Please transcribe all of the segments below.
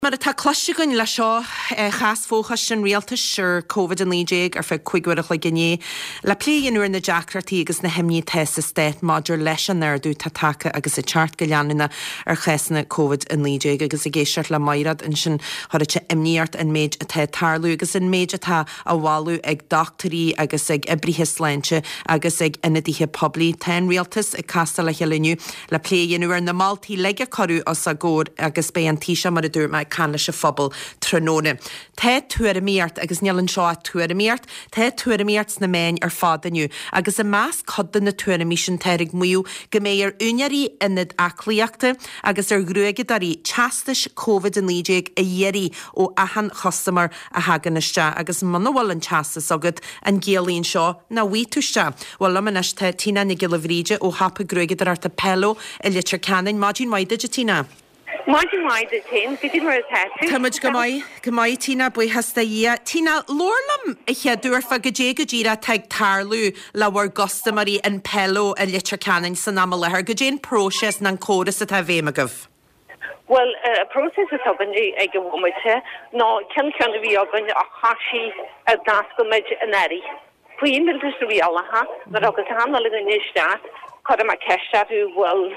Mar tá cloisiúin le seo chas fóchas sin rialtas sir COVID an líéig ar fe chuigúach le gné le pléanúir na Jackratí agus na himní test a stéit Maidir leis an nerdú tá take agus i teart go leanúna ar chesanna COVID an líéig agus i géisiart le mairad in sin thoirte imníart an méid atá tarlú agus in méid atá a bháú ag doctorí agus ag ibrithe sleinte agus ag inadíthe poblí ten rialtas i castal le heiliniu le pléanúir na Maltaí leige choú os a ggóir agus bé an tíise mar a dúr me canna se fphobal tróna. Tá tuair a míart agus nealann seo tuair a míart, tá tuair a míart na méin ar fádaniu, agus a más codan na tuair a mí sin teirig muú go mé ar únearí inad aclaíachta agus ar grúige darí teastais COVID an líéig a dhéirí ó ahan chostamar a haganiste agus manhil an teastas agad an ggéalaíonn seo na víúiste. Bhil am aniste tína na gilahríide ó hapa grúige ar ta pelo i litir canin Máidín Maide tína. Máidín Maide tin, bidí mar atá. Táid go maiid tína bu hasta í. Tína lórlam i cheadúirfa go dé go ddíra teag tarlú le bhar gostamarí an pelo a litir canin san am lethir go dén próses na córas a tá bhéimegah. Well, process is open ag go bhmuite ná cean bhí ogan a chaí a dascaid an éirí. Fuoin miltas rialaha nar agus hanna le an níostáat chud a ceistú bhfuil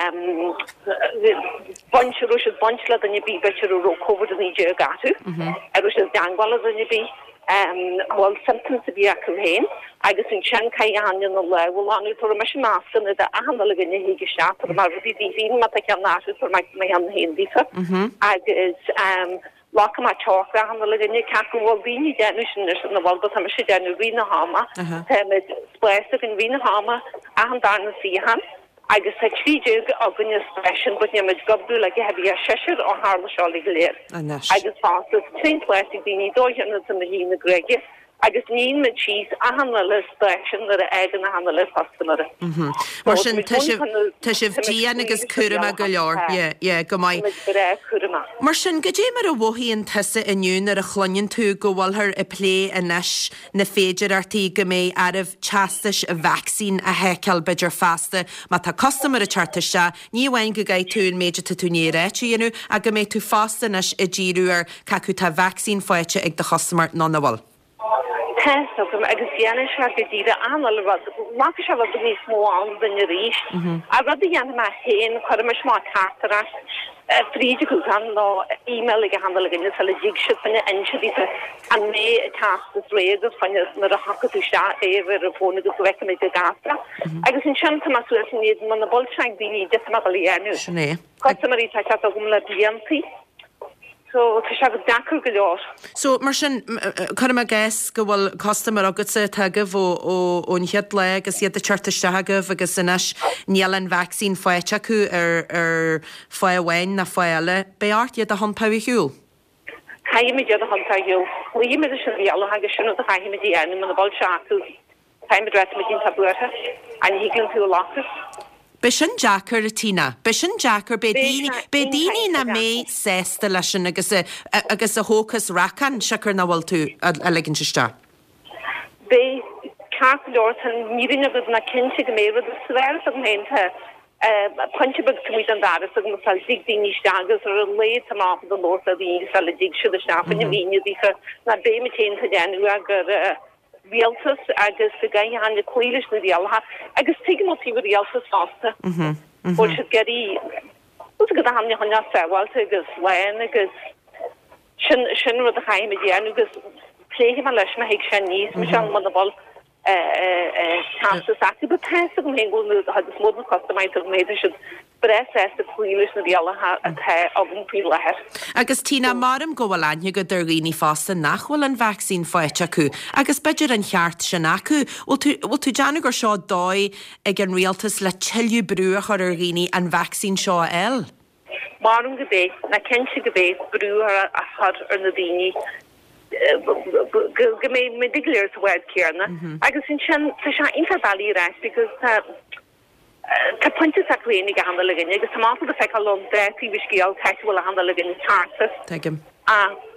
bunch le an bí beir ro COVID an níide gatú a ru dangwal an bí bhil symptoms a bí acu héin agus an sean caian na le bhil anú tor me násan a ahanana le gannne hiige seat mar rudí hí mat cean náú for me an héndífa agus Laka ma talk ra han le gannne cacu bhil víní dénu sin na bhil am sé dénu rina hama me spléiste an rina hama a an darna sihan agus sa tríide a gunne station bud ne meid gobú le hebí a seir ó hála seálig léir agus fá trin plastic víní dóhanna san na hí na Grege agus nín me cheese a hanna le station ar a egan a hanna le fastamara. Mar sin te sih díana agus cuama go leor, go mai. Mar sin go dé mar a bhhííon tusa inún ar a chluinn tú go bhfuilthir i plé a neis na féidir artaí go mé armh teastais a vaccín a heiceal beidir fasta má tá costamar a chartaiste, ní bhhain go gaid tú méidir túné réitiúanú a go méid tú fasta neis i ddíú ar cacu tá vaccín foiite ag de chostamar ná na bhil. Testum agus dhéana se go dtíre anal rud má se bh go níos mó an dunne ríist a rud dhéana me héin chu me má cartara fríide go gan lá e-mail ige handal gnne sal dig si fanne einsedí an mé tastas régus fanne nar a haú se éver a fóna go ve mé gastra agus in sem má suníad man na bolsein díní de galíú Comarí te a gom le BMP. So te se go dacr go leor. So mar sin chum a ggéis go bhfuil costamar agat sa tagah ón chead le agus iad a chartaistehagah agus inis níalann vaccín foiite acu ar foiahhain na foiile beart iad a honpaí hiúil. Chaimiid iad a honpaíú. Líimiid sin bhíala agus sinú a chaimiidí anú man na bol se acu chaimiid medín tabúthe a híglann tú láchas. Be sin Jackar a tína, be sin Jackar be daoine na mé sésta lei sin agus a hócas racan seacar na bhfuil tú a leginn teiste. Bé ceir an nírin agus na cinnte go méad a sver an hénta puntebug tuid an daras a na sal dig daoine agus ar an léad am á an lór a bhí sal dig siad a snapan a bhíine bhícha na bé me ténta déanú agur Rialtas agus go gaine an na cuiiles na rialha agus tigamtí rialtas fásta bhil si geí go a hamne chun sáhailte agus lein agus sin rud a chaim déanú agus léige man leis me hiic sé níos me an man bol be pe go hé had smó costamid méidir si bres a cuiiles na rialha a the agum pí lethir. Agus tína marm go bhfuil aine go dur rií fásta nachhfuil an vaccín foiite acu, agus beidir an cheart sin acu, bhil tú deanna gur seo dóid ag an rialtas le tiilú brú a chur ar rií an vaccín seo eil? Marm go bé na kense go bé brú a chud ar na daoine go mé me digléir a wed cearna agus sin se infaballí reis because Tá puinte a lénig a handal gin, agus tá má a fe lom de tíviscíal teil a handal gin tartas.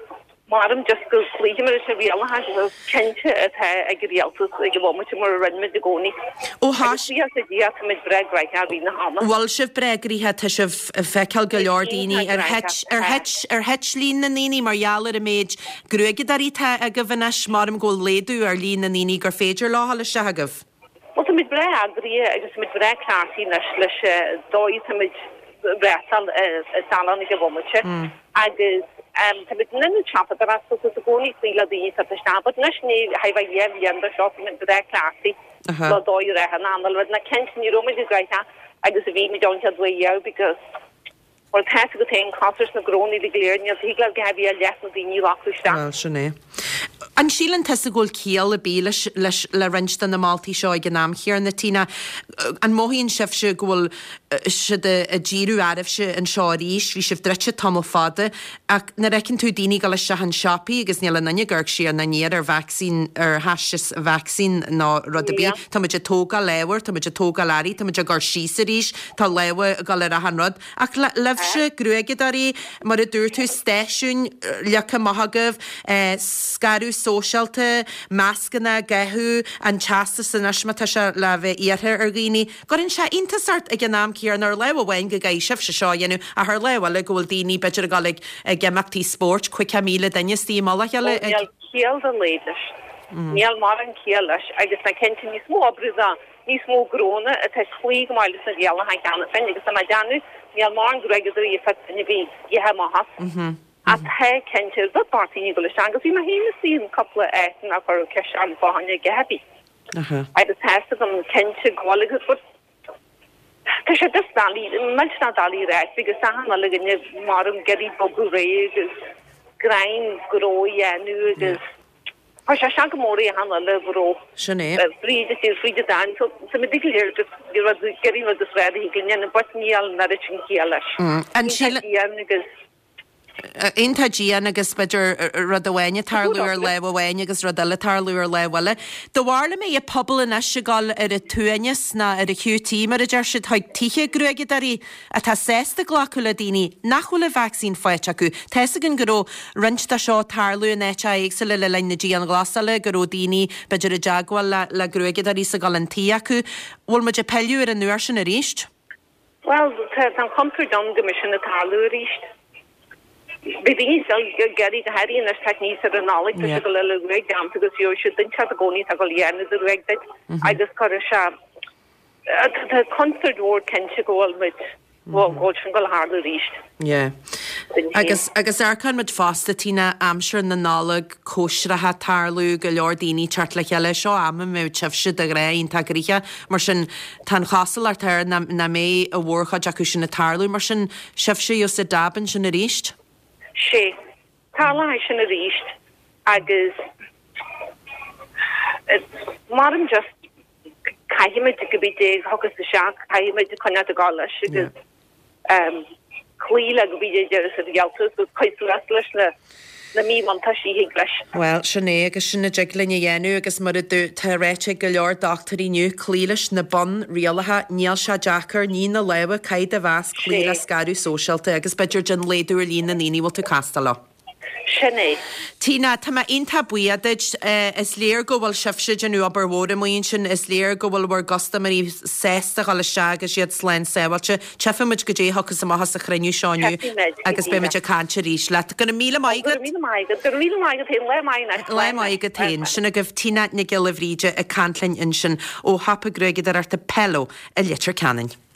Marm just go sleep mar se real ha kense ag realtas ag go mu mar rinme de goni. Ó há mid breg right na ri na hama. Wal sih bregrithe te sih feicil go leordíine ar het lín na níní marhealar a méid gruige darí a go bhanes marm go léadú ar lín na níní gur féidir láhall se agah. Well mid bre agri agus mid bre classí leis dóid mid bretal salan go gomuche agus mid nenne chapa ar as goni síla dí a sta, but nesni ha yen shop mid bre classí dóir an anal na kensin Roma is greita agus a vi me don't way because or has go tein concerts na groni de gléirni higla gabi a les dí ní lakusta. Sinné. An sílan te a ggóil céal a bí leis le rinstan na Maltaí seo ag gnám chéar na tína an móhíonn sibh se ghfuil si a ddíú aibh se an seo ríis, hí sibh dreite tamil fada ach na recinn tú daoine go leis se an siapaí agus níl nanne gurg si an naníar ar vaccín ar hasis vaccín ná rudabí Tá muid tóga leabhar, tá muid tóga larí, tá muid a gur sísa ríis tá leha gal ar a hanrod ach leh se gruige darí mar a dúir tú stéisiún lecha maithagah scarú sóisialta, máscanna, gethú an teasta san ismata se le bheith iarthe ar ghaoine. Gorinn se intasart ag gnám cíar ar lehhain go gaisih se seo dhéanú a th lehil le ghfuil daoine beidir galig gemachtaí sport chuig míle daine tí mála heile. Céal a léidir. Níl mar an céalas agus na cente níos mó abrúda níos mó gróna a te chuig máile sa geala ha ceanna fin agus a deanú níl mar an gregadú i fe na bhí ihe máhas. A the kentir dat party go agus vi ma hé sí couple na for ke an fáhanne gehabi. I just has gom kentir gogus Tá sé dus dalí me na dalí re agus sahanna le marm geri bogu ré agus grain groi nu agus se semóí hanna le bro Sinné fri dan sem diléir geri agus ré gin bot níal na cin leis. agus Inta díana agus beidir rud ahhaine tarlúir lehhaine agus rud eile tarlúir lehile. Do bhharla mé a pobl in se gáil ar a tuaineas na ar a QT mar a deir si thoid tíe gruige darí a tá 6 ghlachula daoine nachhfuil a vaccín foiite acu. Teessa gan goró rinsta seo tarlú in éte ag sa le lein na díana glasala goró daoine beidir a deagháil le gruige darí sa galantí acu. Bhfuil muid a peiliú ar an nuair sin a ríist? Well, an comfort don gomission a tarlú ríist. Bidí geri a Harry ar techní ar an náleg go le reg dam agus jo si den chat a goni a go léne a reg agus kar se concert ken se goal mit go go hard ríist. agus arcan mid fásta tína amsir na nálag cóisrathe tarlú go leordíní teart le cheile seo am mé tefse a réon taríe mar sin tan chasal ar tar na mé a bhórcha acu sin na tarlú mar sin sibse jo sa daban sin a ríist. sé Tála sin a ríist agus marm just caiimiid go bit hogus a seach caiimiid conna a gála agus clíle go bit a gealtas go coiú leis na mí mantá sí higleis. Well, sinné agus sinna deaglinne dhéanú agus mar a dú tá réite go leor doctoríniu clílis na bon rialathe níl se Jackar ní na leha caiid a bheas clíle scarú sóisialta agus beidir gin léadú lín na níní bhil tú castal. Sinné. Tína tá inta buiaid is léir go bhfuil sibse genú aber bhóra mon sin is léir go bhfuil bhar gosta marí 6 gal se agus siad slein sehailte tefamuid go dé hogus amachchas a chreiniú seániu agus beimiid a canse ríis le gona míle maigad le maigad tain sinna goh tína na gilhríide a canlainn in sin ó hapa gruige ar ta pelo a litir canin.